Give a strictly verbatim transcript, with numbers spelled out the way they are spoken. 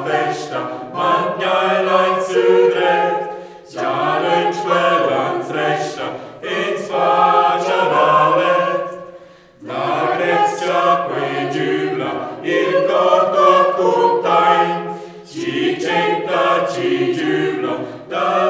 festa, mangiai lai zudret, challenge velans resta, ins faccia valet. La Grezia que giubla, il cordo contain, ci centa, ci giubla, da